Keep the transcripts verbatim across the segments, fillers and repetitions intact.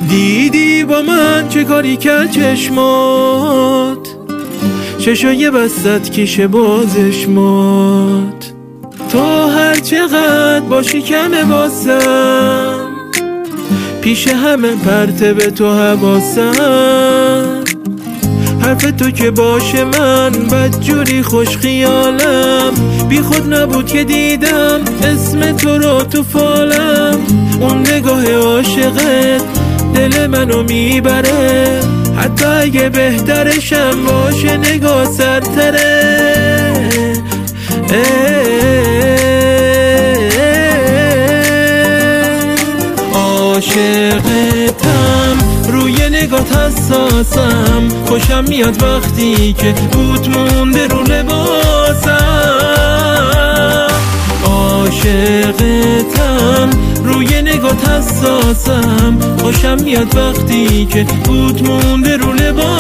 دیدی با من چه کاری کرد چشمات، چشای بستت کیشه بازشمات. تو هر چقدر باشی کمه واسم، پیش همه پرته به تو حواسم. حرف تو که باشه من بدجوری خوش خیالم، بی خود نبود که دیدم اسم تو رو تو فالم. اون نگاه عاشقت دل منو میبره، حتی اگه بهترشم باشه نگاه سرتره. عاشقتم روی نگات حساسم، خوشم میاد وقتی که بود مونده رو لباسم. عاشقتم روی نگات حساسم، خوشم میاد وقتی که بود مونده رو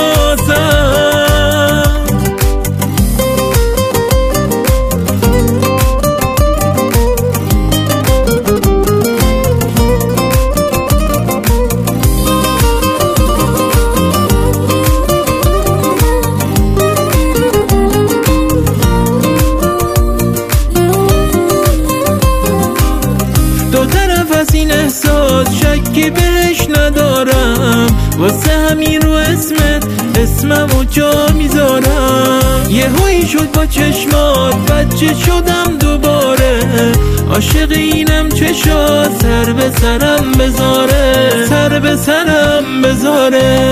لباسم. دو طرف از این احساس شکی بهش ندارم، واسه همین رو اسمت اسممو جا میذارم. یه هایی شد با چشمات بچه شدم دوباره، عاشق اینم چشات سر به سرم بذاره، سر به سرم بذاره.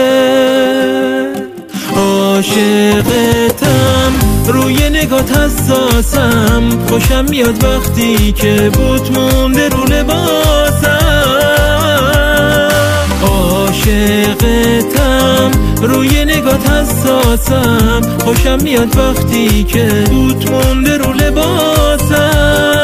عاشقتم روی نگات حساسم، خوشم میاد وقتی که بود مونده رو لباسم. عاشقتم روی نگات حساسم، خوشم میاد وقتی که بود مونده رو لباسم.